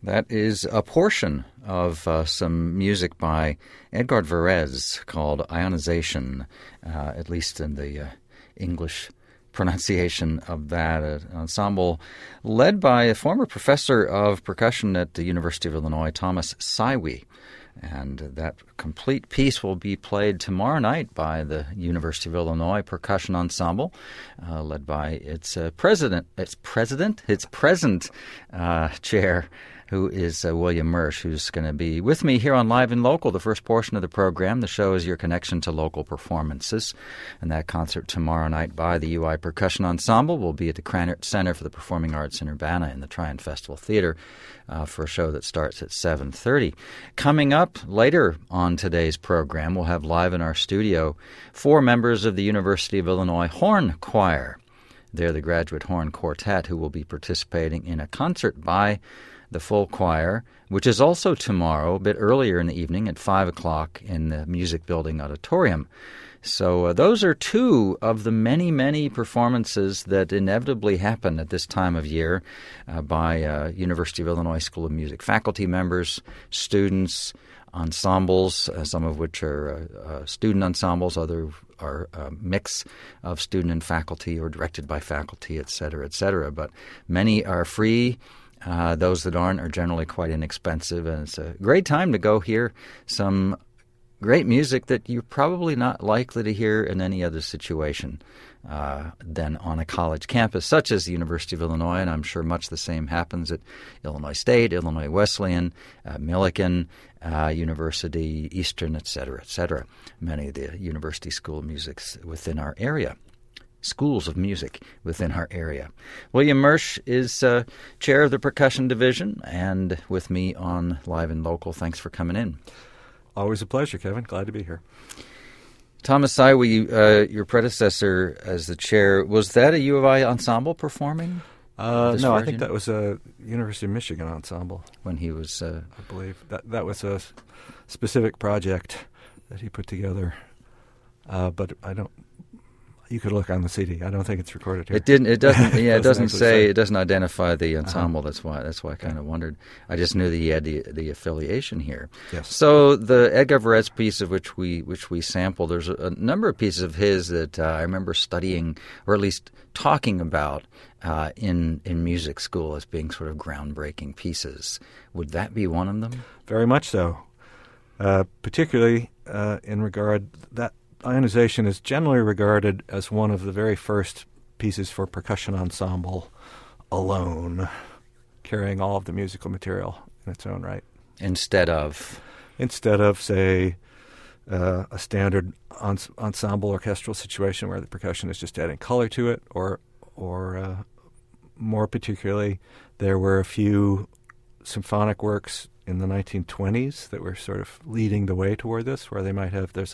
That is a portion of some music by Edgard Varèse called Ionization, at least in the English pronunciation of that. An ensemble led by a former professor of percussion at the University of Illinois, Thomas Saiwi. And that complete piece will be played tomorrow night by the University of Illinois Percussion Ensemble, led by its present chair, who is William Mersch, who's going to be with me here on Live and Local, the first portion of the program. The show is your connection to local performances. And that concert tomorrow night by the UI Percussion Ensemble will be at the Krannert Center for the Performing Arts in Urbana in the Tryon Festival Theater for a show that starts at 7:30. Coming up later on today's program, we'll have live in our studio 4 members of the University of Illinois Horn Choir. They're the Graduate Horn Quartet who will be participating in a concert by the full choir, which is also tomorrow, a bit earlier in the evening at 5 o'clock in the Music Building Auditorium. So those are 2 of the many, many performances that inevitably happen at this time of year by University of Illinois School of Music faculty members, students, ensembles, some of which are student ensembles, other are a mix of student and faculty or directed by faculty, et cetera, et cetera. But many are free. Those that aren't are generally quite inexpensive, and it's a great time to go hear some great music that you're probably not likely to hear in any other situation than on a college campus, such as the University of Illinois, and I'm sure much the same happens at Illinois State, Illinois Wesleyan, Millikan University, Eastern, et cetera, many of the University School of Music within our area. Schools of music within our area. William Mersch is chair of the percussion division and with me on Live and Local. Thanks for coming in. Always a pleasure, Kevin. Glad to be here. Thomas Saiwi, your predecessor as the chair, was that a U of I ensemble performing? No, I think that was a University of Michigan ensemble. When he was... I believe. That was a specific project that he put together. But I don't... You could look on the CD. I don't think it's recorded here. It didn't. It doesn't. Yeah, it doesn't say. It doesn't identify the ensemble. That's why I kind of wondered. I just knew that he had the affiliation here. Yes. So the Edgar Varèse piece of which we sampled. There's a number of pieces of his that I remember studying, or at least talking about in music school as being sort of groundbreaking pieces. Would that be one of them? Very much so. Particularly in regard that. Ionization is generally regarded as one of the very first pieces for percussion ensemble alone, carrying all of the musical material in its own right. Instead of, say, a standard ensemble orchestral situation where the percussion is just adding color to it, or more particularly, there were a few symphonic works in the 1920s that were sort of leading the way toward this, where they might have, what's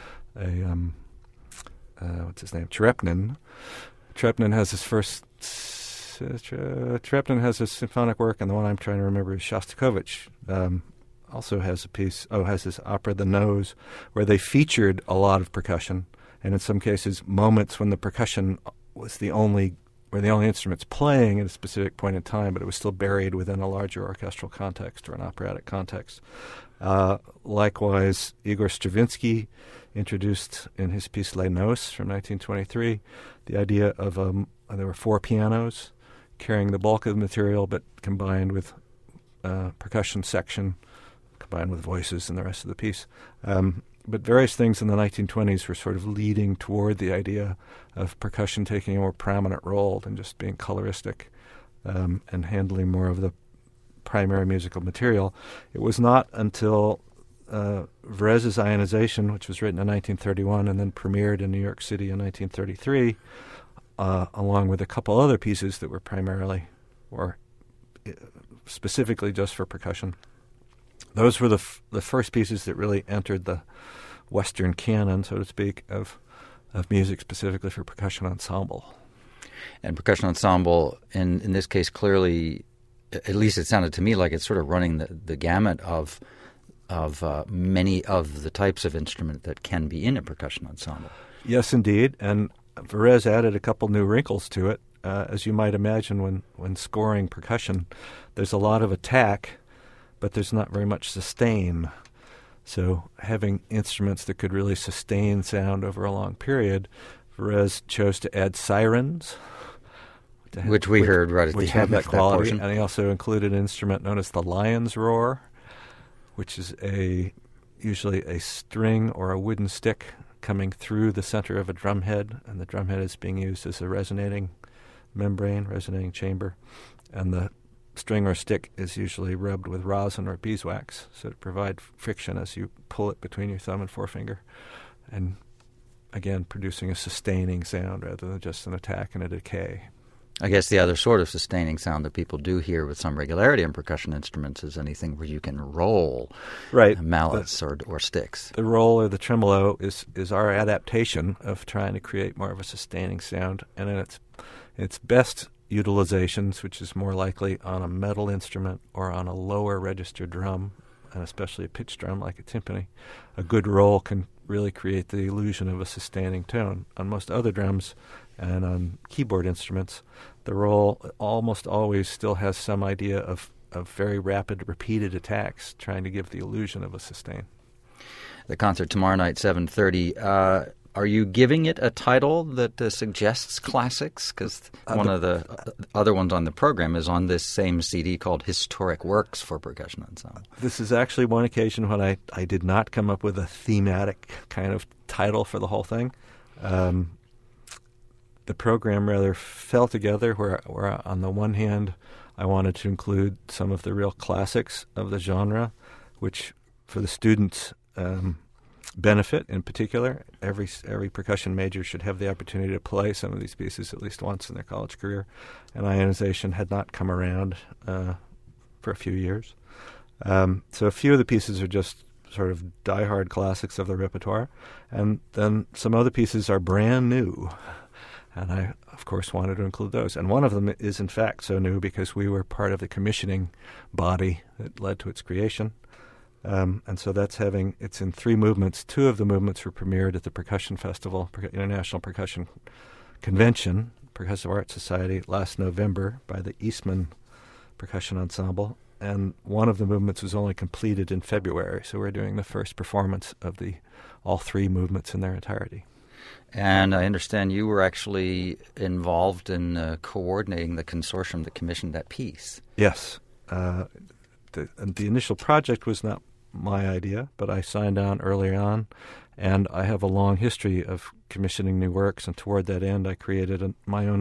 his name? Cherepnin. Cherepnin has his first. Cherepnin has his symphonic work, and the one I'm trying to remember is Shostakovich. Also has a piece. Has his opera The Nose, where they featured a lot of percussion, and in some cases moments when the percussion was the only instruments playing at a specific point in time, but it was still buried within a larger orchestral context or an operatic context. Likewise, Igor Stravinsky introduced in his piece Les Noces from 1923 the idea of there were 4 pianos carrying the bulk of the material, but combined with percussion section, combined with voices and the rest of the piece. But various things in the 1920s were sort of leading toward the idea of percussion taking a more prominent role than just being coloristic and handling more of the primary musical material. It was not until Varèse's Ionization, which was written in 1931 and then premiered in New York City in 1933, along with a couple other pieces that were primarily or specifically just for percussion. Those were the first pieces that really entered the Western canon, so to speak, of music specifically for percussion ensemble. And percussion ensemble, in this case, clearly, at least it sounded to me like it's sort of running the gamut of many of the types of instrument that can be in a percussion ensemble. Yes, indeed. And Varèse added a couple new wrinkles to it. As you might imagine, when scoring percussion, there's a lot of attack but there's not very much sustain. So having instruments that could really sustain sound over a long period, Varese chose to add sirens, which we heard right at which the have end that of quality. that portion. And he also included an instrument known as the lion's roar, which is usually a string or a wooden stick coming through the center of a drum head, and the drum head is being used as a resonating membrane, resonating chamber, and the string or stick is usually rubbed with rosin or beeswax, so to provide friction as you pull it between your thumb and forefinger, and again producing a sustaining sound rather than just an attack and a decay. I guess the other sort of sustaining sound that people do hear with some regularity in percussion instruments is anything where you can roll mallets or sticks. The roll or the tremolo is our adaptation of trying to create more of a sustaining sound, and in its best utilizations, which is more likely on a metal instrument or on a lower register drum, and especially a pitch drum like a timpani, a good roll can really create the illusion of a sustaining tone. On most other drums and on keyboard instruments, the roll almost always still has some idea of very rapid, repeated attacks, trying to give the illusion of a sustain. The concert tomorrow night, 7:30. Are you giving it a title that suggests classics? Because one of the other ones on the program is on this same CD called Historic Works for Percussion Ensemble. This is actually one occasion when I did not come up with a thematic kind of title for the whole thing. The program rather fell together where on the one hand, I wanted to include some of the real classics of the genre, which for the students benefit in particular. Every percussion major should have the opportunity to play some of these pieces at least once in their college career, and ionization had not come around for a few years. So a few of the pieces are just sort of diehard classics of the repertoire, and then some other pieces are brand new, and I, of course, wanted to include those. And one of them is, in fact, so new because we were part of the commissioning body that led to its creation. And so it's in 3 movements. 2 of the movements were premiered at the Percussion Festival, International Percussion Convention, Percussive Arts Society, last November by the Eastman Percussion Ensemble. And one of the movements was only completed in February, so we're doing the first performance of all 3 movements in their entirety. And I understand you were actually involved in coordinating the consortium that commissioned that piece. Yes. The initial project was not my idea, but I signed on early on, and I have a long history of commissioning new works, and toward that end I created a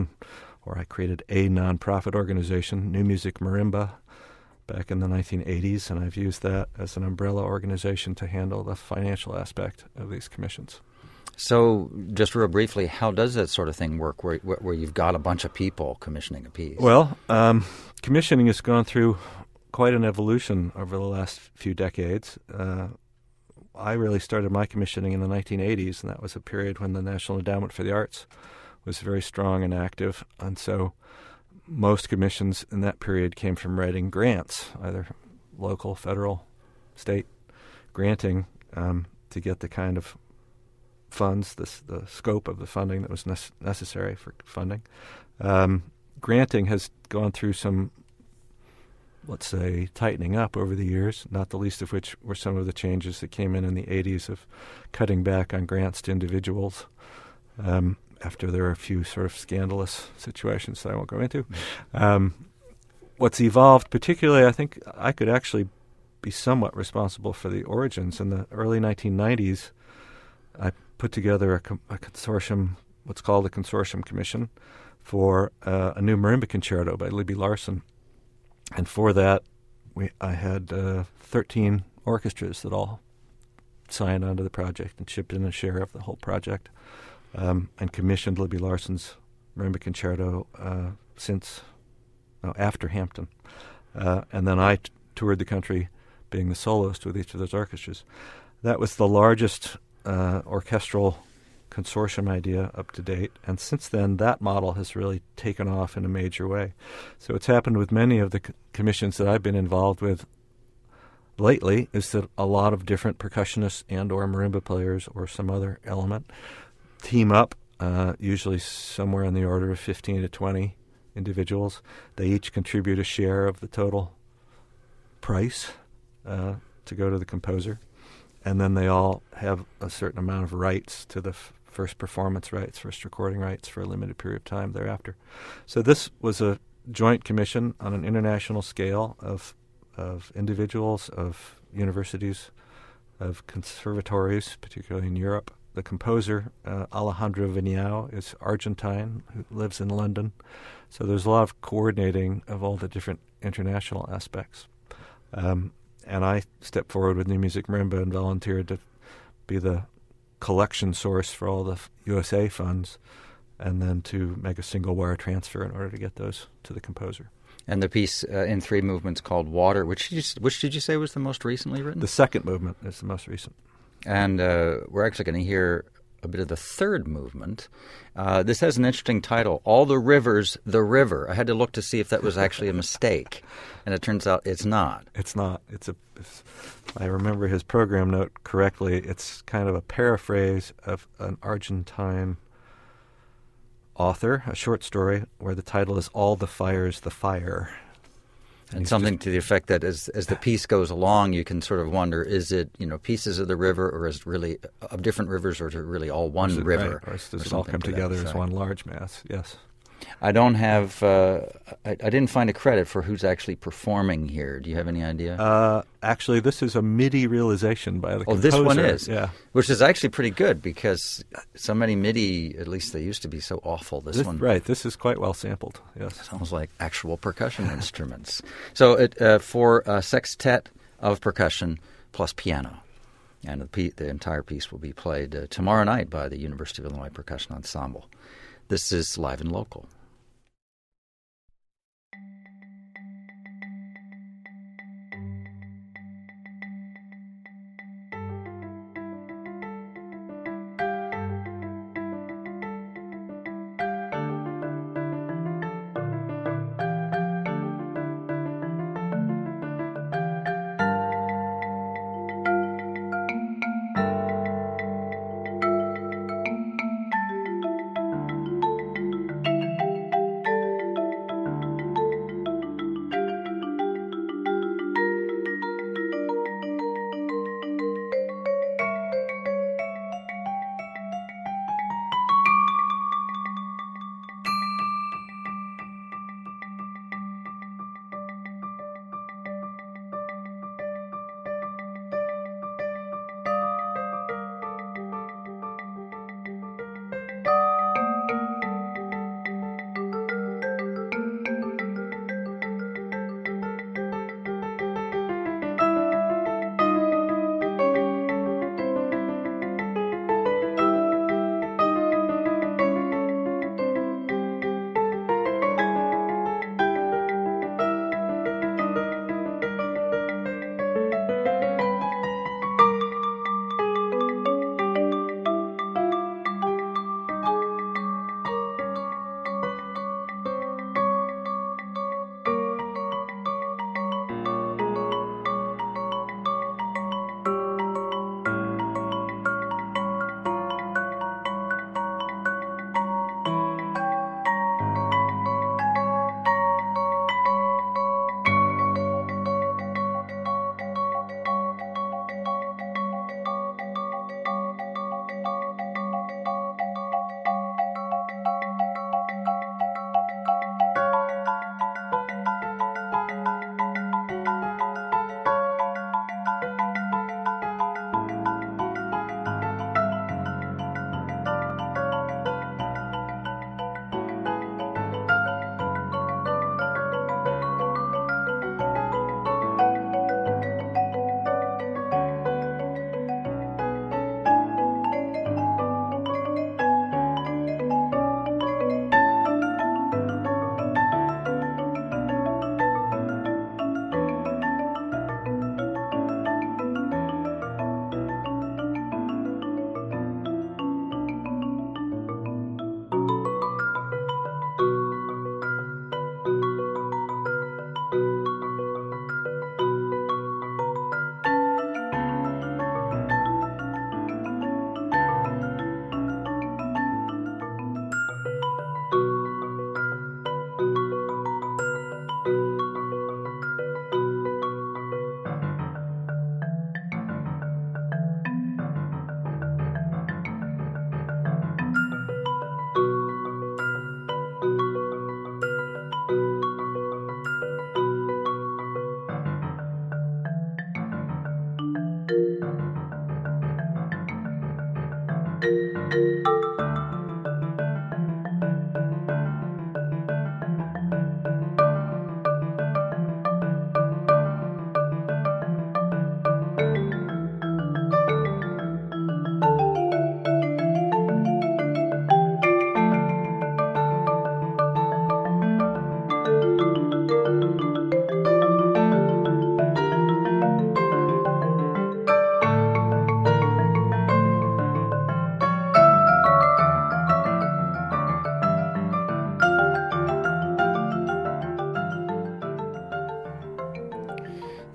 nonprofit organization, New Music Marimba, back in the 1980s, and I've used that as an umbrella organization to handle the financial aspect of these commissions. So, just real briefly, how does that sort of thing work, where you've got a bunch of people commissioning a piece? Well, commissioning has gone through quite an evolution over the last few decades. I really started my commissioning in the 1980s, and that was a period when the National Endowment for the Arts was very strong and active, and so most commissions in that period came from writing grants, either local, federal, state, granting to get the kind of funds, the scope of the funding that was necessary for funding. Granting has gone through some, let's say, tightening up over the years, not the least of which were some of the changes that came in the 80s of cutting back on grants to individuals after there were a few sort of scandalous situations that I won't go into. What's evolved, particularly, I think I could actually be somewhat responsible for the origins. In the early 1990s, I put together a consortium, what's called the Consortium Commission, for a new marimba concerto by Libby Larsen. And for that, I had 13 orchestras that all signed onto the project and chipped in a share of the whole project, and commissioned Libby Larsen's marimba concerto after Hampton. And then I toured the country being the soloist with each of those orchestras. That was the largest orchestral consortium idea up to date, and since then that model has really taken off in a major way. So it's happened with many of the commissions that I've been involved with lately is that a lot of different percussionists and or marimba players or some other element team up, usually somewhere in the order of 15 to 20 individuals. They each contribute a share of the total price to go to the composer. And then they all have a certain amount of rights to the first performance rights, first recording rights for a limited period of time thereafter. So this was a joint commission on an international scale of individuals, of universities, of conservatories, particularly in Europe. The composer, Alejandro Viñao, is Argentine, who lives in London. So there's a lot of coordinating of all the different international aspects. And I stepped forward with New Music Marimba and volunteered to be the collection source for all the USA funds, and then to make a single wire transfer in order to get those to the composer. And the piece in 3 movements called Water, which did you say was the most recently written? The second movement is the most recent. And we're actually going to hear a bit of the 3rd movement. This has an interesting title, All the Rivers, the River. I had to look to see if that was actually a mistake, and it turns out it's not. It's not. I remember his program note correctly. It's kind of a paraphrase of an Argentine author, a short story, where the title is All the Fires, the Fire. And something to the effect that as the piece goes along, you can sort of wonder, is it pieces of the river, or is it really of different rivers, or is it really all one river? Right, or does it all come together as one large mass? Yes. I don't have. I didn't find a credit for who's actually performing here. Do you have any idea? Actually, this is a MIDI realization by the composer. Oh, this one is, yeah, which is actually pretty good because so many MIDI, at least they used to be, so awful. This one, right? This is quite well sampled. Yes, sounds like actual percussion instruments. So for a sextet of percussion plus piano, and the entire piece will be played tomorrow night by the University of Illinois Percussion Ensemble. This is Live and Local.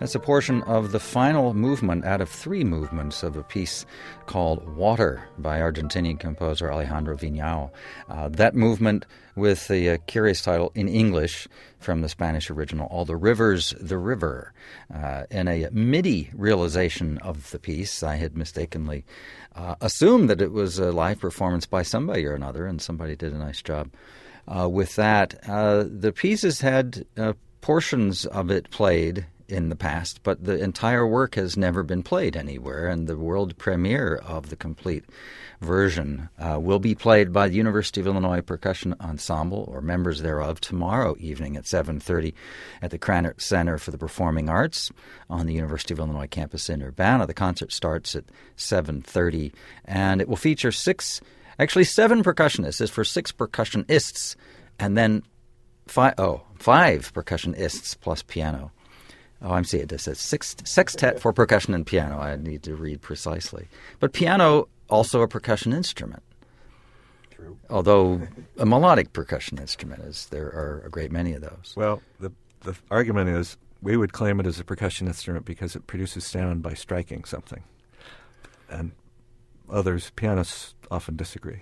That's a portion of the final movement out of 3 movements of a piece called Water by Argentinian composer Alejandro Viñao. That movement with the curious title in English from the Spanish original, All the Rivers, the River. In a MIDI realization of the piece, I had mistakenly assumed that it was a live performance by somebody or another, and somebody did a nice job with that. The pieces had portions of it played in the past, but the entire work has never been played anywhere, and the world premiere of the complete version will be played by the University of Illinois Percussion Ensemble, or members thereof, tomorrow evening at 7:30 at the Krannert Center for the Performing Arts on the University of Illinois campus in Urbana. The concert starts at 7:30, and it will feature 7 percussionists. It's for 6 percussionists, and then 5 percussionists plus piano. Oh, I'm seeing it says sextet for percussion and piano. I need to read precisely. But piano, also a percussion instrument. True. Although a melodic percussion instrument, as there are a great many of those. Well, the argument is we would claim it as a percussion instrument because it produces sound by striking something. And pianists often disagree.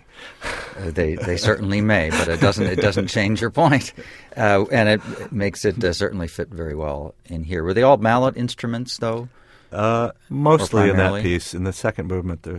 They certainly may, but it doesn't change your point, and it makes it certainly fit very well in here. Were they all mallet instruments, though? Mostly in that piece. In the second movement, they're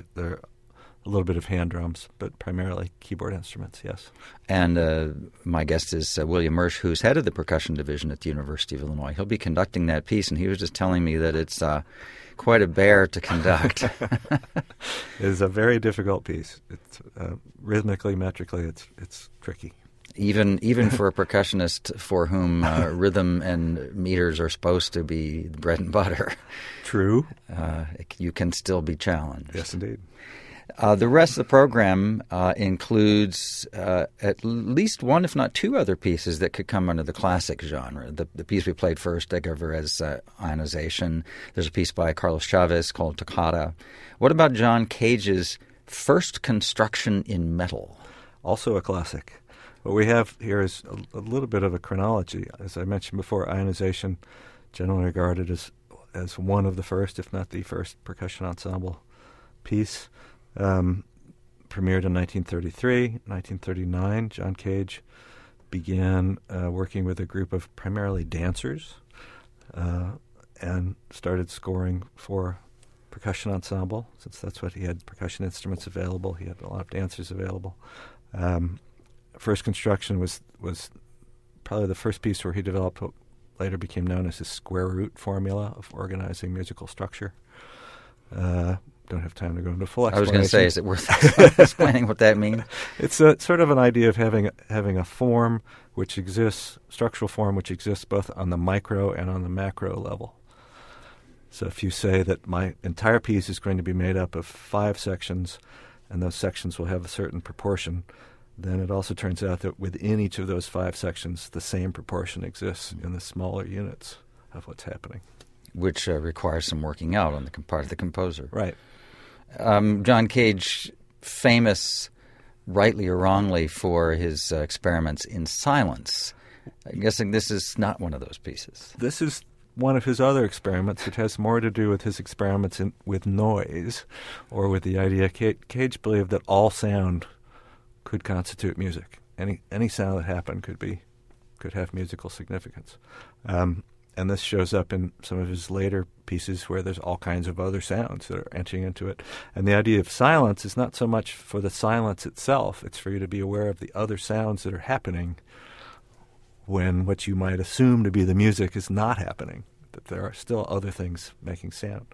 a little bit of hand drums, but primarily keyboard instruments. Yes. And my guest is William Mersch, who's head of the percussion division at the University of Illinois. He'll be conducting that piece, and he was just telling me that it's quite a bear to conduct. It is a very difficult piece. It's rhythmically, metrically, it's tricky. Even for a percussionist for whom rhythm and meters are supposed to be bread and butter. True. You can still be challenged. Yes, indeed. The rest of the program includes at least 1, if not 2 other pieces that could come under the classic genre. The piece we played first, Edgar Varèse's Ionization. There's a piece by Carlos Chavez called Toccata. What about John Cage's First Construction in Metal? Also a classic. What we have here is a little bit of a chronology. As I mentioned before, Ionization, generally regarded as one of the first, if not the first, percussion ensemble piece. Premiered in 1933. 1939, John Cage began working with a group of primarily dancers and started scoring for percussion ensemble, since that's what he had, percussion instruments available. He had a lot of dancers available. First Construction was probably the first piece where he developed what later became known as his square root formula of organizing musical structure. Don't have time to go into full explanation. I was going to say, is it worth explaining what that means? It's sort of an idea of having a form which exists, structural form which exists both on the micro and on the macro level. So if you say that my entire piece is going to be made up of 5 sections, and those sections will have a certain proportion, then it also turns out that within each of those 5 sections, the same proportion exists in the smaller units of what's happening. Which requires some working out on the part of the composer. Right. John Cage, famous, rightly or wrongly, for his experiments in silence. I'm guessing this is not one of those pieces. This is one of his other experiments. It has more to do with his experiments with noise, or with the idea. Cage believed that all sound could constitute music. Any sound that happened could have musical significance. And this shows up in some of his later pieces where there's all kinds of other sounds that are entering into it. And the idea of silence is not so much for the silence itself. It's for you to be aware of the other sounds that are happening when what you might assume to be the music is not happening, that there are still other things making sound.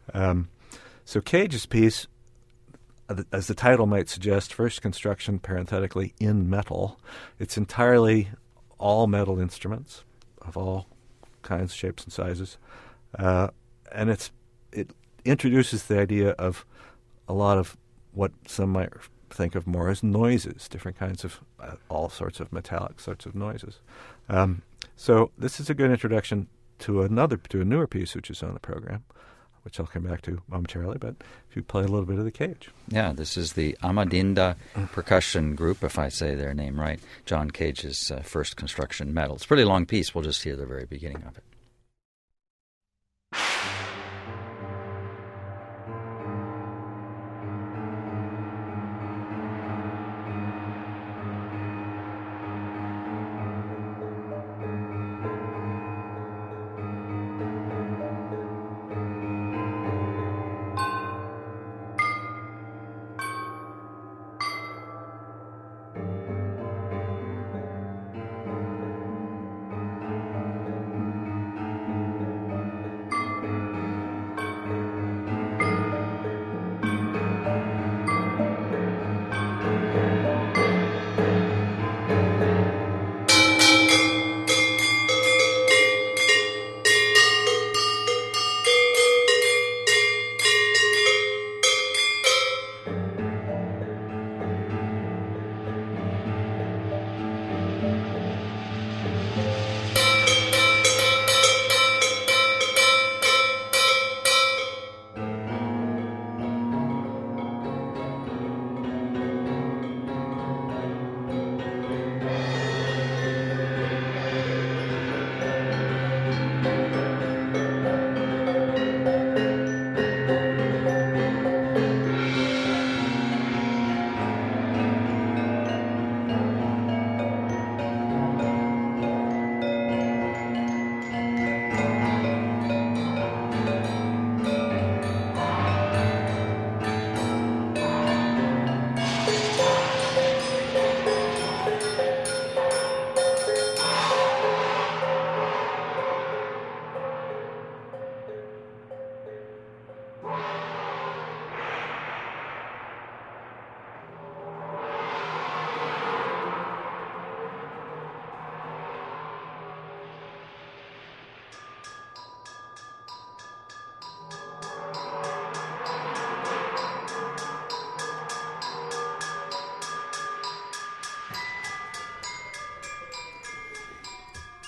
So Cage's piece, as the title might suggest, First Construction, parenthetically, in metal. It's entirely all metal instruments of all kinds, shapes, and sizes, and it introduces the idea of a lot of what some might think of more as noises, different kinds of all sorts of metallic sorts of noises. So this is a good introduction to a newer piece which is on the program, which I'll come back to momentarily. But if you play a little bit of the Cage. Yeah, this is the Amadinda Percussion Group, if I say their name right. John Cage's First Construction Metal. It's a pretty long piece. We'll just hear the very beginning of it.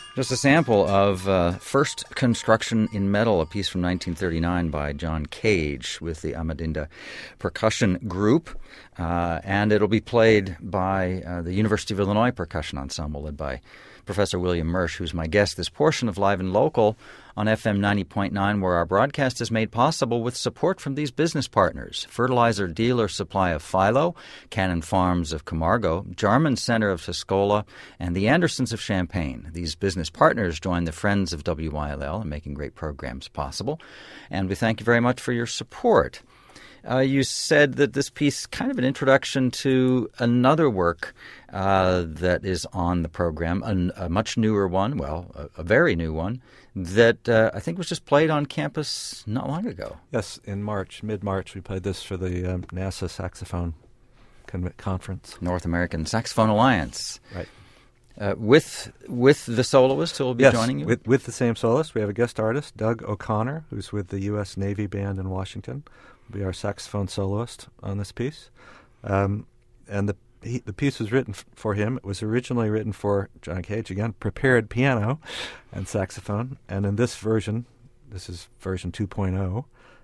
Just a sample of First Construction in Metal, a piece from 1939 by John Cage with the Amadinda Percussion Group. And it'll be played by the University of Illinois Percussion Ensemble, led by Professor William Mersch, who's my guest. This portion of Live and Local on FM 90.9, where our broadcast is made possible with support from these business partners: Fertilizer Dealer Supply of Philo, Cannon Farms of Camargo, Jarman Center of Tuscola, and the Andersons of Champaign. These business partners join the Friends of WYLL in making great programs possible, and we thank you very much for your support. You said that this piece is kind of an introduction to another work that is on the program, a much newer one, a very new one, that I think was just played on campus not long ago. Yes, in March, mid-March, we played this for the NASA Saxophone Conference. North American Saxophone Alliance. Right. With the soloist who will be joining you? With the same soloist. We have a guest artist, Doug O'Connor, who's with the U.S. Navy Band in Washington. Be our saxophone soloist on this piece. And the piece was written for him. It was originally written for John Cage, again, prepared piano and saxophone. And in this version, this is version 2.0,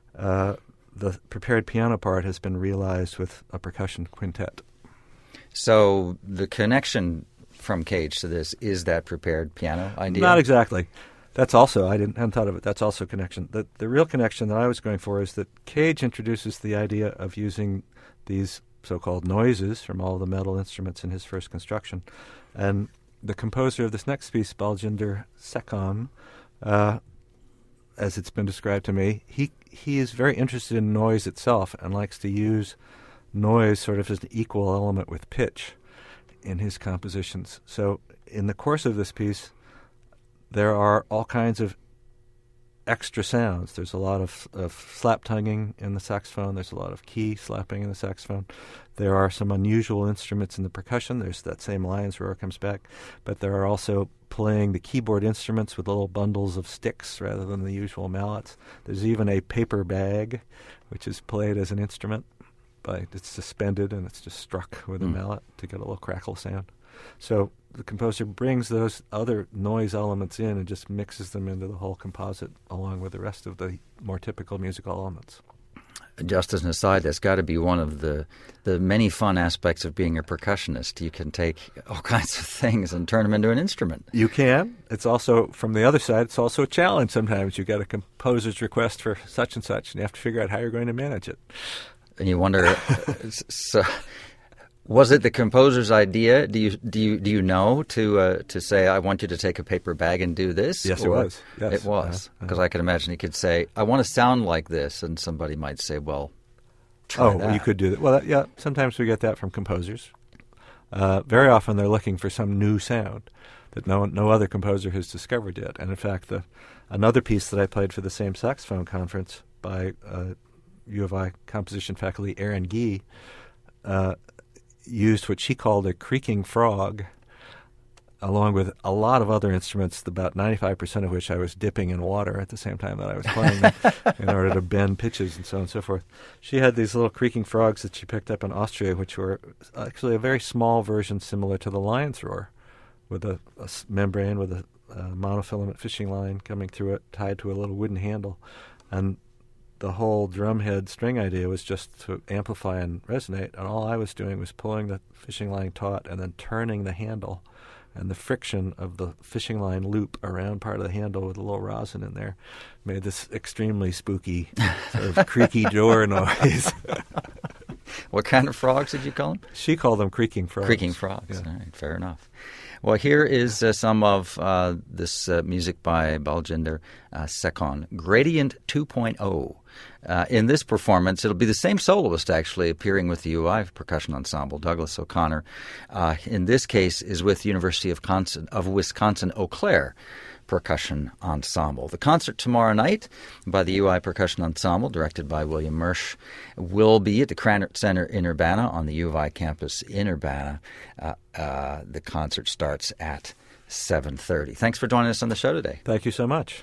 the prepared piano part has been realized with a percussion quintet. So the connection from Cage to this is that prepared piano idea? Not exactly. That's also, I hadn't thought of it, that's also connection. The real connection that I was going for is that Cage introduces the idea of using these so-called noises from all the metal instruments in his first construction. And the composer of this next piece, Baljinder Sekon, as it's been described to me, he is very interested in noise itself and likes to use noise sort of as an equal element with pitch in his compositions. So in the course of this piece, there are all kinds of extra sounds. There's a lot of slap tonguing in the saxophone. There's a lot of key slapping in the saxophone. There are some unusual instruments in the percussion. There's that same Lions roar comes back. But there are also playing the keyboard instruments with little bundles of sticks rather than the usual mallets. There's even a paper bag, which is played as an instrument. It's suspended and it's just struck with a mallet to get a little crackle sound. So the composer brings those other noise elements in and just mixes them into the whole composite along with the rest of the more typical musical elements. Just as an aside, that's got to be one of the many fun aspects of being a percussionist. You can take all kinds of things and turn them into an instrument. You can. It's also, from the other side, it's also a challenge sometimes. You get a composer's request for such and such, and you have to figure out how you're going to manage it. And you wonder, so was it the composer's idea? Do you know to say, I want you to take a paper bag and do this? Yes, it was. Yes. It was, because I could imagine he could say, I want to sound like this, and somebody might say, well, try that. Oh, you could do that. Well, yeah, sometimes we get that from composers. Very often they're looking for some new sound that no other composer has discovered yet. And in fact, another piece that I played for the same saxophone conference by U of I composition faculty Erin Gee used what she called a creaking frog, along with a lot of other instruments, about 95% of which I was dipping in water at the same time that I was playing them in order to bend pitches and so on and so forth. She had these little creaking frogs that she picked up in Austria, which were actually a very small version similar to the Lion's Roar, with a membrane with a monofilament fishing line coming through it, tied to a little wooden handle. And the whole drumhead string idea was just to amplify and resonate, and all I was doing was pulling the fishing line taut and then turning the handle, and the friction of the fishing line loop around part of the handle with a little rosin in there made this extremely spooky sort of creaky door noise. What kind of frogs did you call them? She called them creaking frogs. Creaking frogs. Yeah. All right, fair enough. Well, here is some of this music by Baljinder Sekon, Gradient 2.0. In this performance, it'll be the same soloist, actually, appearing with the UI Percussion Ensemble, Douglas O'Connor. In this case, is with University of Wisconsin Eau Claire Percussion Ensemble. The concert tomorrow night by the UI Percussion Ensemble, directed by William Mersch, will be at the Krannert Center in Urbana on the U of I campus in Urbana. The concert starts at 7:30. Thanks for joining us on the show today. Thank you so much.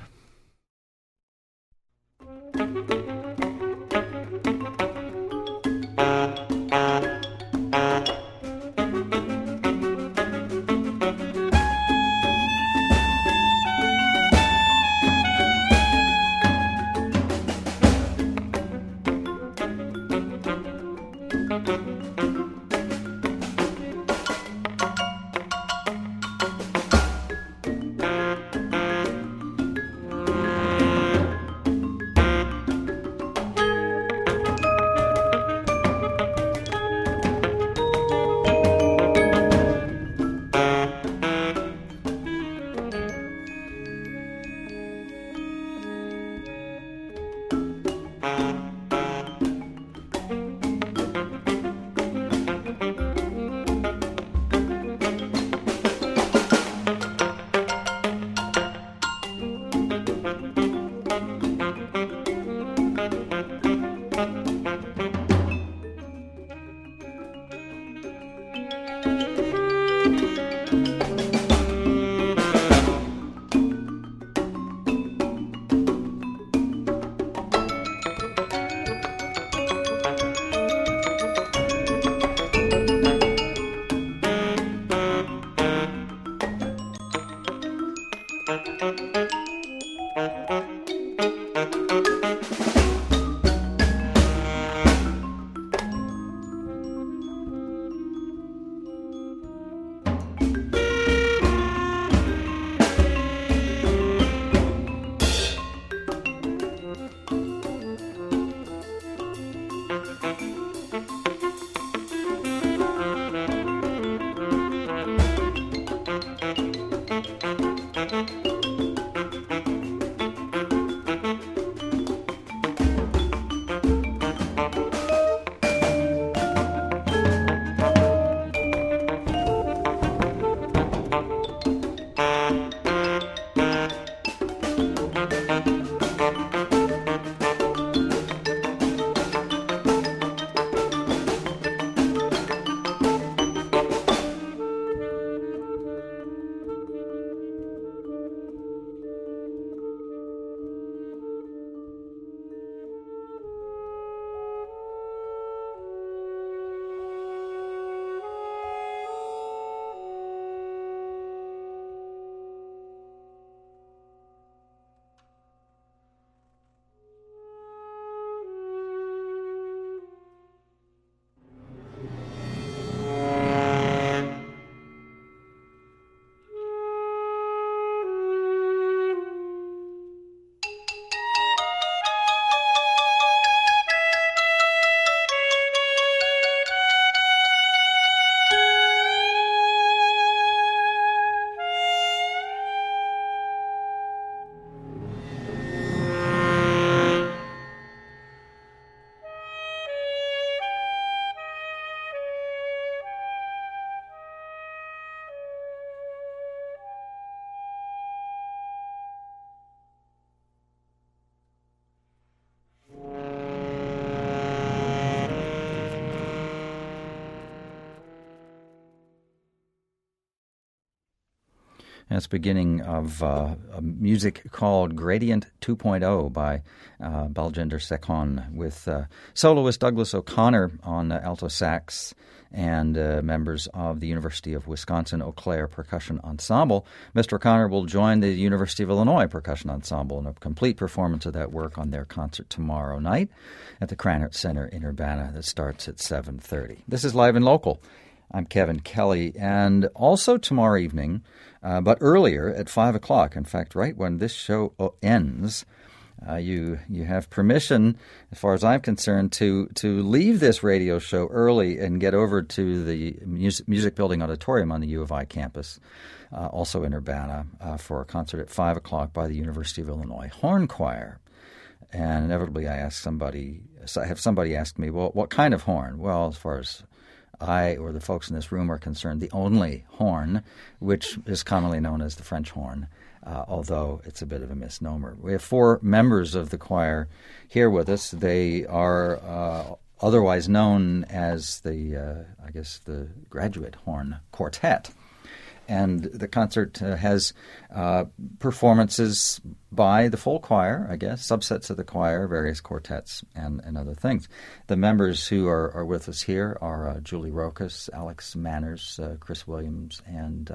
That's beginning of a music called Gradient 2.0 by Baljinder Sekhon with soloist Douglas O'Connor on alto sax and members of the University of Wisconsin-Eau Claire Percussion Ensemble. Mr. O'Connor will join the University of Illinois Percussion Ensemble in a complete performance of that work on their concert tomorrow night at the Krannert Center in Urbana that starts at 7:30. This is Live and Local. I'm Kevin Kelly, and also tomorrow evening, but earlier at 5 o'clock, in fact, right when this show ends, you have permission, as far as I'm concerned, to leave this radio show early and get over to the Music Building Auditorium on the U of I campus, also in Urbana, for a concert at 5 o'clock by the University of Illinois Horn Choir. And inevitably I have somebody ask me, well, what kind of horn? Well, as far as I or the folks in this room are concerned, the only horn, which is commonly known as the French horn, although it's a bit of a misnomer. We have 4 members of the choir here with us. They are otherwise known as the Graduate Horn Quartet. And the concert has performances by the full choir, I guess, subsets of the choir, various quartets, and other things. The members who are with us here are Julie Rokas, Alex Manners, Chris Williams, and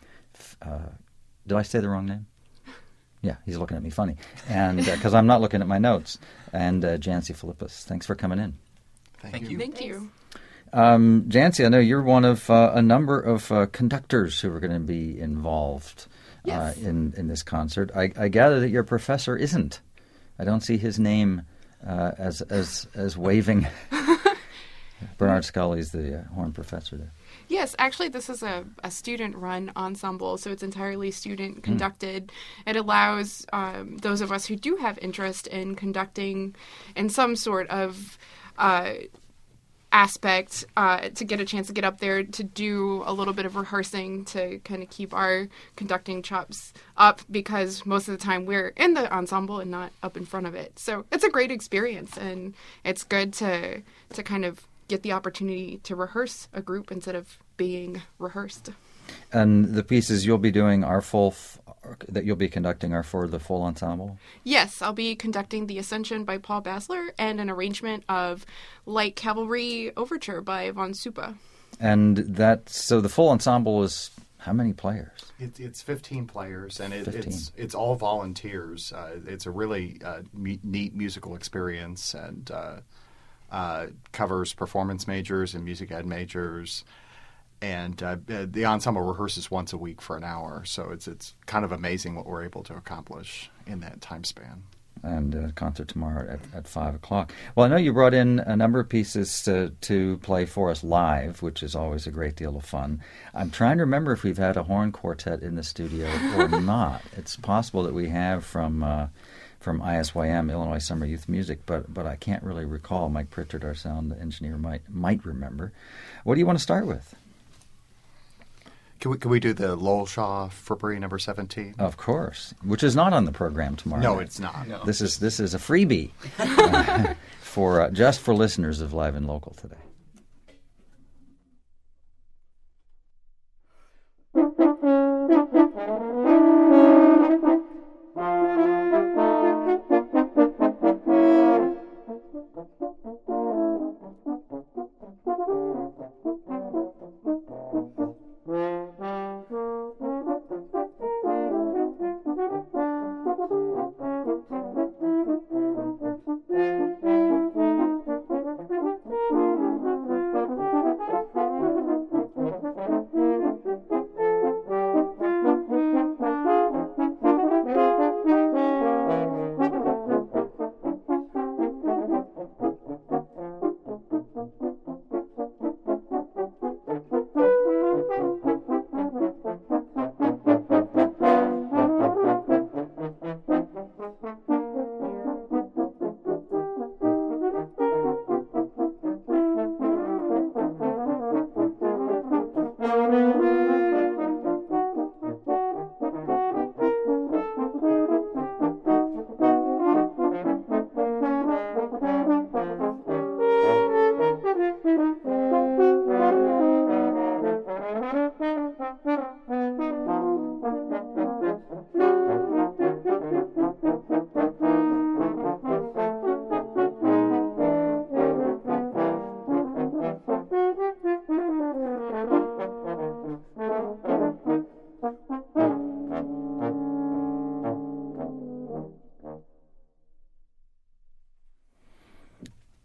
did I say the wrong name? Yeah, he's looking at me funny, and because I'm not looking at my notes. And Jancy Philippus, thanks for coming in. Thank you. Thank you. Jancy, I know you're one of a number of conductors who are going to be involved Yes. in this concert. I gather that your professor isn't. I don't see his name as waving. Bernard Scully's the horn professor there. Yes, actually, this is a student-run ensemble, so it's entirely student-conducted. It allows those of us who do have interest in conducting in some sort of aspect to get a chance to get up there to do a little bit of rehearsing to kind of keep our conducting chops up, because most of the time we're in the ensemble and not up in front of it. So it's a great experience, and it's good to kind of get the opportunity to rehearse a group instead of being rehearsed. And the pieces you'll be doing that you'll be conducting are for the full ensemble? Yes, I'll be conducting The Ascension by Paul Basler and an arrangement of Light Cavalry Overture by von Supa. And so the full ensemble is how many players? It's 15 players, and 15. it's all volunteers. It's a really neat musical experience, and covers performance majors and music ed majors. And the ensemble rehearses once a week for an hour, so it's kind of amazing what we're able to accomplish in that time span. And a concert tomorrow at 5 o'clock. Well, I know you brought in a number of pieces to play for us live, which is always a great deal of fun. I'm trying to remember if we've had a horn quartet in the studio or not. It's possible that we have from ISYM, Illinois Summer Youth Music, but I can't really recall. Mike Pritchard, our sound engineer, might remember. What do you want to start with? Can we do the Lowell Shaw Frippery number 17? Of course, which is not on the program tomorrow. No, night. it's not. No. This is a freebie for just for listeners of Live and Local today.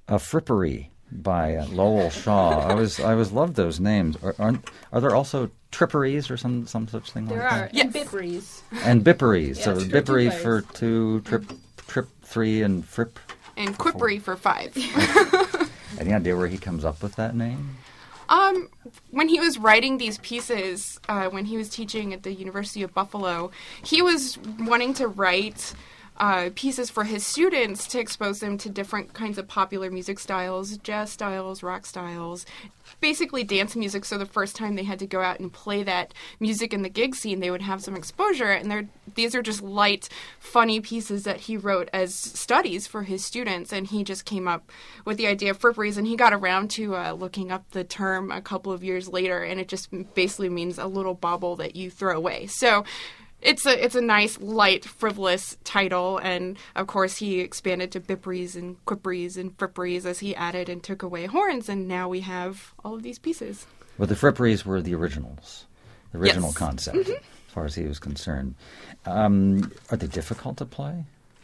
A Frippery by Lowell Shaw. I always loved those names. Are there also tripperies or some such thing There like are. that? And bipperies. And bipperies. Yeah, So true. bippery Two for players. 2, trip 3, and fripp. And quippery for 5. Any idea where he comes up with that name? When he was writing these pieces, when he was teaching at the University of Buffalo, he was wanting to write pieces for his students to expose them to different kinds of popular music styles, jazz styles, rock styles, basically dance music. So the first time they had to go out and play that music in the gig scene, they would have some exposure. And these are just light, funny pieces that he wrote as studies for his students. And he just came up with the idea of fripperies, and he got around to looking up the term a couple of years later, and it just basically means a little bauble that you throw away. So it's a nice, light, frivolous title, and of course he expanded to bipperies and quipperies and fripperies as he added and took away horns, and now we have all of these pieces. Well, the fripperies were the originals, the original Yes. concept, Mm-hmm. as far as he was concerned. Are they difficult to play?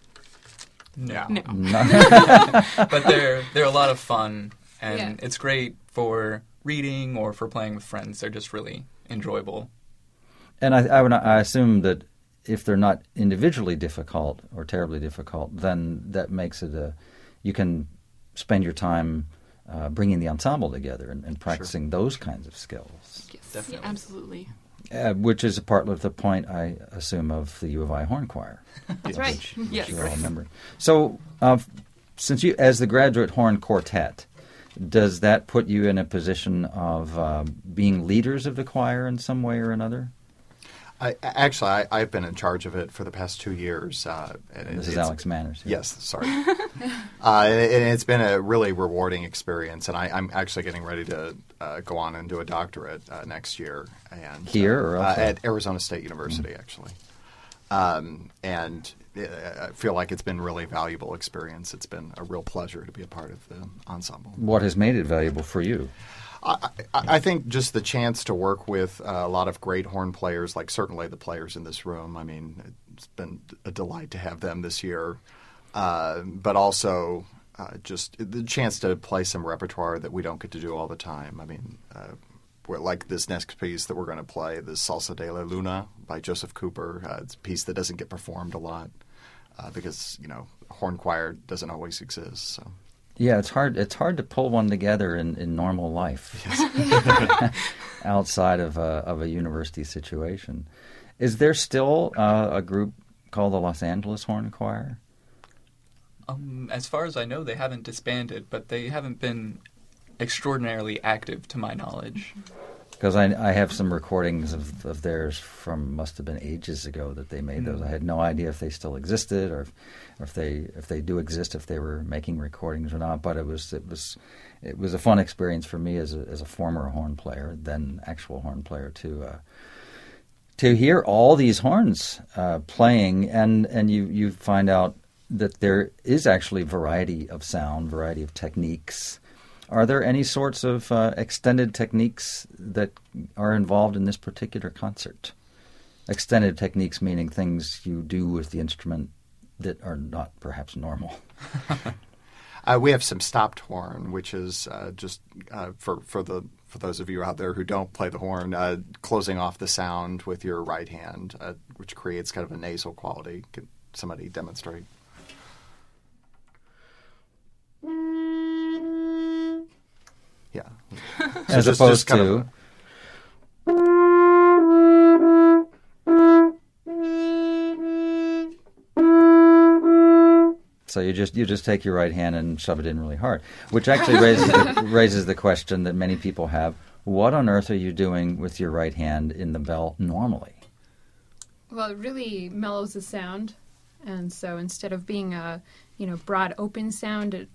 No. No. But they're a lot of fun, and Yeah. it's great for reading or for playing with friends. They're just really enjoyable. And I assume that if they're not individually difficult or terribly difficult, then that makes it you can spend your time bringing the ensemble together and practicing those kinds of skills, Yes, Definitely. absolutely. which is a part of the point, I assume, of the U of I Horn Choir. That's right. Yes. You all remember. So, since you, as the graduate horn quartet, does that put you in a position of being leaders of the choir in some way or another? I've been in charge of it for the past 2 years. And This is Alex Manners. Yes, sorry. And it's been a really rewarding experience, and I'm actually getting ready to go on and do a doctorate next year. And Here or elsewhere? at Arizona State University, actually. And I feel like it's been a really valuable experience. It's been a real pleasure to be a part of the ensemble. What has made it valuable for you? I think just the chance to work with a lot of great horn players, like certainly the players in this room. I mean, it's been a delight to have them this year. But also just the chance to play some repertoire that we don't get to do all the time. I mean, like this next piece that we're going to play, the Salsa de la Luna by Joseph Cooper. It's a piece that doesn't get performed a lot because, horn choir doesn't always exist. So. Yeah, it's hard. It's hard to pull one together in normal life, outside of a university situation. Is there still a group called the Los Angeles Horn Choir? As far as I know, they haven't disbanded, but they haven't been extraordinarily active, to my knowledge. Because I have some recordings of theirs from must have been ages ago that they made those. I had no idea if they still existed or if they do exist, if they were making recordings or not. But it was a fun experience for me as a former horn player, then actual horn player, to hear all these horns playing, and you find out that there is actually variety of sound, variety of techniques. Are there any sorts of extended techniques that are involved in this particular concert? Extended techniques meaning things you do with the instrument that are not perhaps normal. We have some stopped horn, which is just for those of you out there who don't play the horn, closing off the sound with your right hand, which creates kind of a nasal quality. Can somebody demonstrate? Yeah. As just opposed kind to... of So you just take your right hand and shove it in really hard, which actually raises the question that many people have: what on earth are you doing with your right hand in the bell normally? Well, it really mellows the sound, and so instead of being a broad open sound, it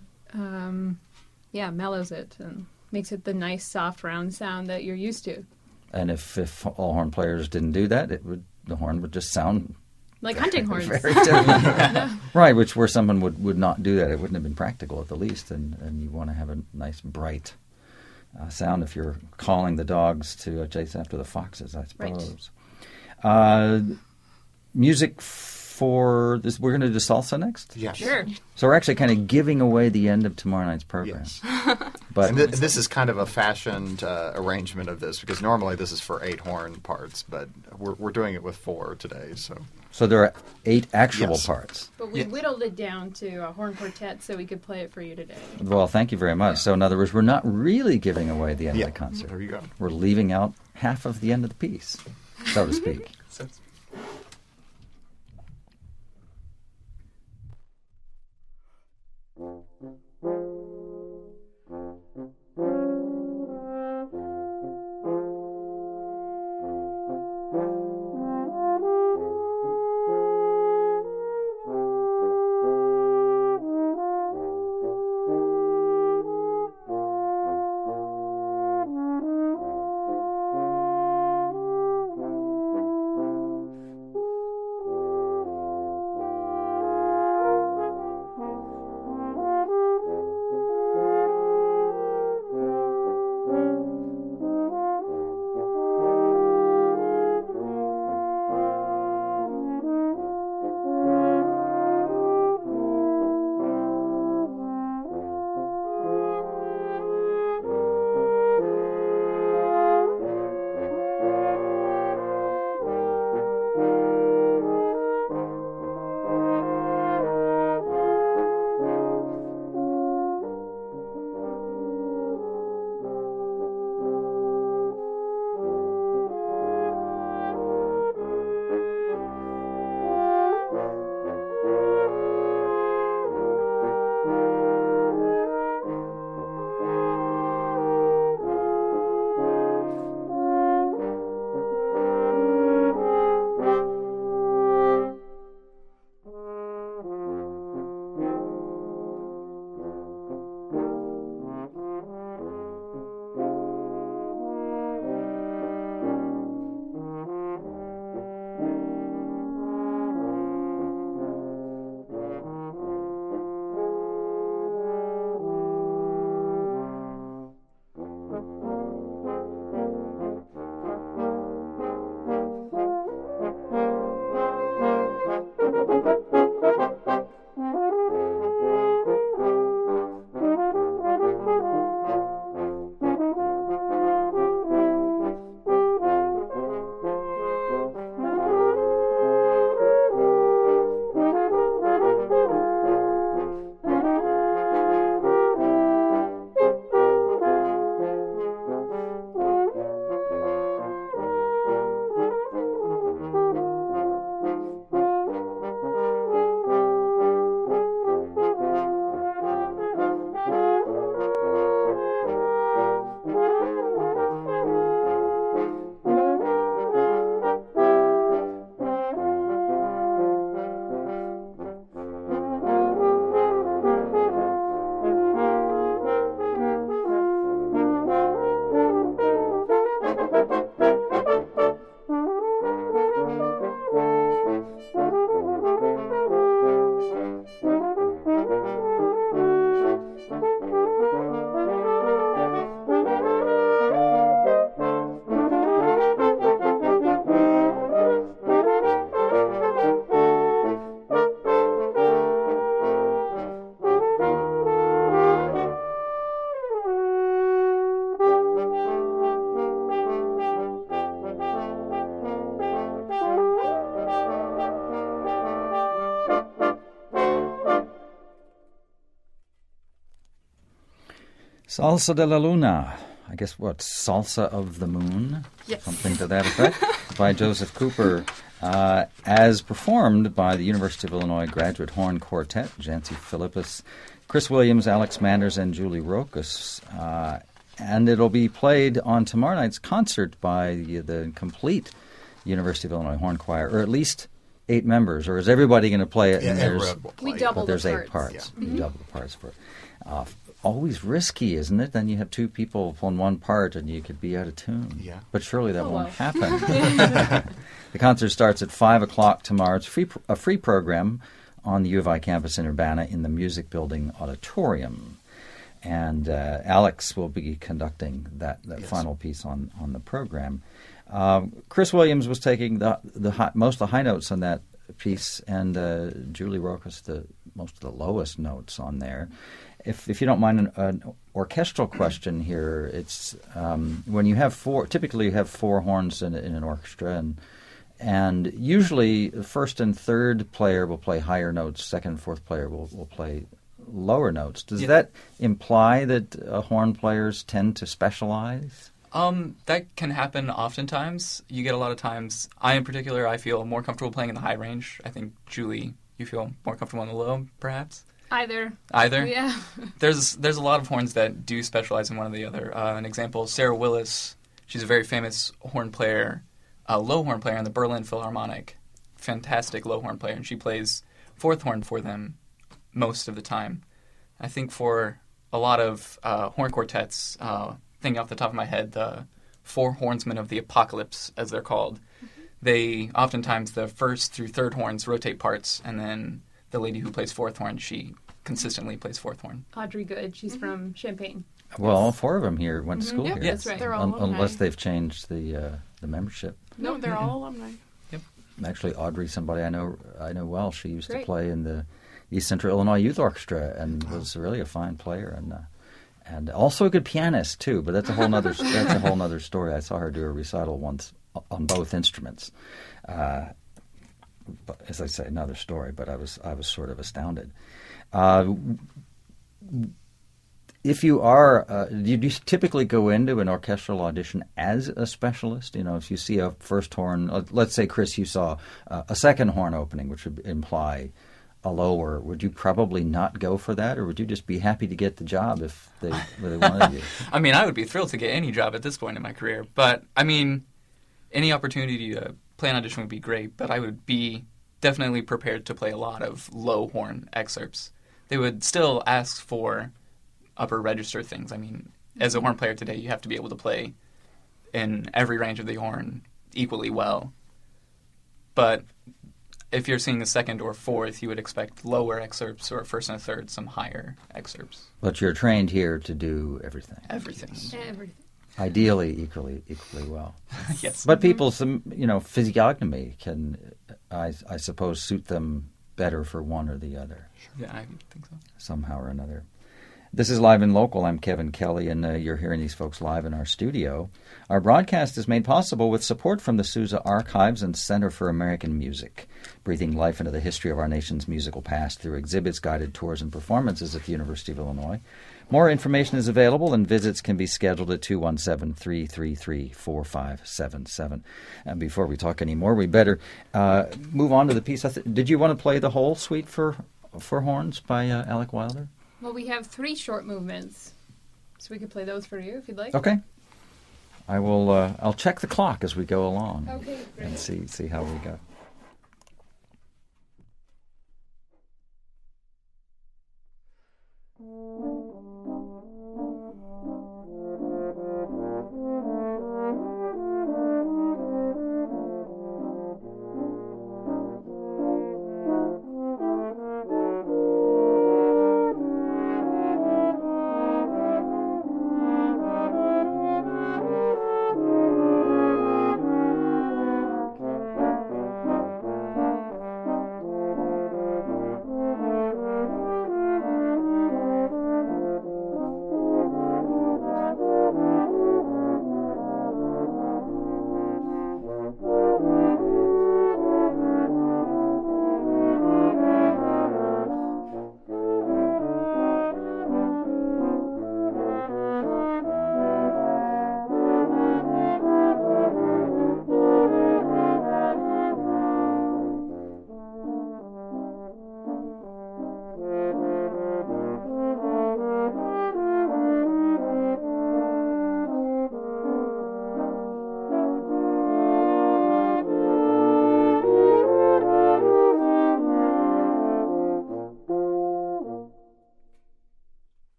mellows it and makes it the nice soft round sound that you're used to. And if all horn players didn't do that, the horn would just sound Like hunting horns. very different. Right, where someone would not do that. It wouldn't have been practical at the least, and you want to have a nice bright sound if you're calling the dogs to chase after the foxes, I suppose. Right. Music for this. We're going to do salsa next? Yes. Sure. So we're actually kind of giving away the end of tomorrow night's program. Yes. But And this is kind of a fashioned arrangement of this, because normally this is for 8 horn parts, but we're doing it with 4 today. so there are 8 actual Yes. parts. But we whittled it down to a horn quartet so we could play it for you today. Well, thank you very much. So in other words, we're not really giving away the end Yeah, of the concert. there you go. We're leaving out half of the end of the piece, so to speak. So, Salsa de la Luna. I guess what? Salsa of the Moon? Yes. Something to that effect. By Joseph Cooper. As performed by the University of Illinois Graduate Horn Quartet, Jancy Philippus, Chris Williams, Alex Manders, and Julie Rokas. And it'll be played on tomorrow night's concert by the complete University of Illinois Horn Choir, or at least 8 members. Or is everybody going to play it? Yeah, and everyone will play We it. double but there's the 8 parts. parts. Yeah. You double the parts for it. Always risky, isn't it? Then you have 2 people on one part and you could be out of tune. Yeah. But surely that Oh, won't well. happen. The concert starts at 5 o'clock tomorrow. It's a free program on the U of I campus in Urbana in the Music Building Auditorium. And Alex will be conducting that Yes. final piece on the program. Chris Williams was taking most of the high notes on that piece, and Julie wrote us most of the lowest notes on there. If you don't mind an orchestral question here, it's when you have typically you have four horns in an orchestra, and usually the first and third player will play higher notes, second and fourth player will play lower notes. Does that imply that horn players tend to specialize? That can happen oftentimes. You get a lot of times. I feel more comfortable playing in the high range. I think, Julie, you feel more comfortable in the low, perhaps? Either. Yeah. There's a lot of horns that do specialize in one or the other. An example, Sarah Willis. She's a very famous horn player, low horn player in the Berlin Philharmonic. Fantastic low horn player, and she plays fourth horn for them most of the time. I think for a lot of horn quartets, thinking off the top of my head, the four hornsmen of the apocalypse, as they're called, they oftentimes, the first through third horns rotate parts, and then the lady who plays fourth horn, she consistently plays fourth horn. Audrey Good, she's from Champaign. Well, all four of them here went to school here. Yes, that's right. They're all alumni. Unless they've changed the membership. No, they're all alumni. Yep. Actually, Audrey, somebody I know well. She used to play in the East Central Illinois Youth Orchestra and was really a fine player and also a good pianist too. But that's a whole nother story. I saw her do a recital once on both instruments. But as I say, another story. But I was sort of astounded. If you are, do you typically go into an orchestral audition as a specialist? You know, if you see a first horn, let's say, Chris, you saw a second horn opening, which would imply a lower, would you probably not go for that, or would you just be happy to get the job if they really wanted you? I mean, I would be thrilled to get any job at this point in my career. But, I mean, any opportunity to play an audition would be great, but I would be definitely prepared to play a lot of low horn excerpts. They would still ask for upper register things. I mean, as a horn player today, you have to be able to play in every range of the horn equally well. But if you're seeing the second or fourth, you would expect lower excerpts, or first and third, some higher excerpts. But you're trained here to do everything. Everything. Ideally, equally well. Yes. But people's, physiognomy can, I suppose, suit them better for one or the other. Yeah, I think so. Somehow or another. This is Live and Local. I'm Kevin Kelly, and you're hearing these folks live in our studio. Our broadcast is made possible with support from the Sousa Archives and Center for American Music, breathing life into the history of our nation's musical past through exhibits, guided tours, and performances at the University of Illinois. More information is available, and visits can be scheduled at 217-333-4577. And before we talk any more, we better move on to the piece. Did you want to play the whole suite for horns by Alec Wilder? Well, we have 3 short movements, so we could play those for you if you'd like. Okay. I will. I'll check the clock as we go along. Okay, great. And see how we go.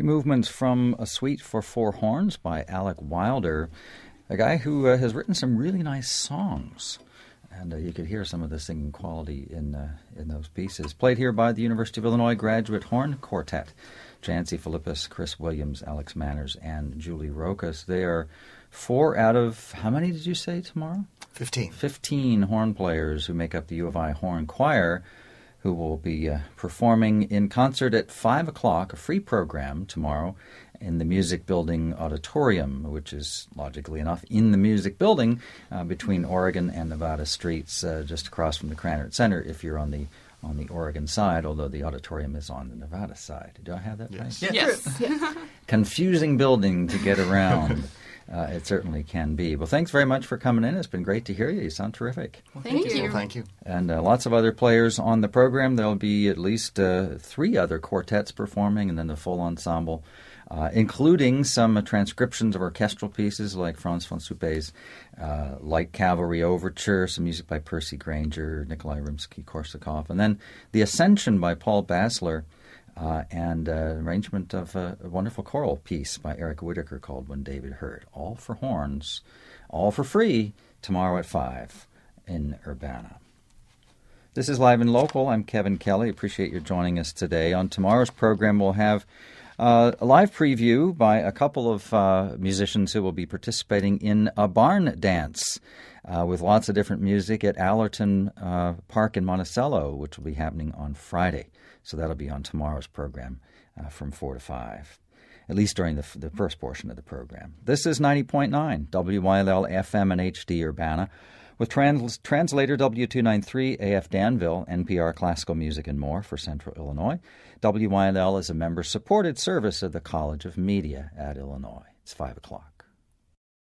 Three movements from a suite for four horns by Alec Wilder, a guy who has written some really nice songs. And you could hear some of the singing quality in those pieces. Played here by the University of Illinois Graduate Horn Quartet. Jancy Philippus, Chris Williams, Alex Manners, and Julie Rokas. They are 4 out of, how many did you say tomorrow? 15. 15 horn players who make up the U of I Horn Choir, who will be performing in concert at 5 o'clock, a free program tomorrow, in the Music Building Auditorium, which is, logically enough, in the Music Building between Oregon and Nevada Streets, just across from the Krannert Center if you're on the Oregon side, although the auditorium is on the Nevada side. Do I have that right? Yes. Confusing building to get around. It certainly can be. Well, thanks very much for coming in. It's been great to hear you. You sound terrific. Well, Thank you. Well, thank you. And lots of other players on the program. There'll be at least 3 other quartets performing, and then the full ensemble, including some transcriptions of orchestral pieces like Franz von Suppe's Light Cavalry Overture, some music by Percy Granger, Nikolai Rimsky-Korsakov, and then The Ascension by Paul Basler, and arrangement of a wonderful choral piece by Eric Whitaker called When David Heard. All for horns, all for free, tomorrow at 5 in Urbana. This is Live and Local. I'm Kevin Kelly. Appreciate your joining us today. On tomorrow's program, we'll have a live preview by a couple of musicians who will be participating in a barn dance with lots of different music at Allerton Park in Monticello, which will be happening on Friday. So that'll be on tomorrow's program from 4 to 5, at least during the first portion of the program. This is 90.9 WYLL FM and HD Urbana, with translator W293 AF Danville, NPR Classical Music and more for Central Illinois. WYLL is a member-supported service of the College of Media at Illinois. It's 5 o'clock.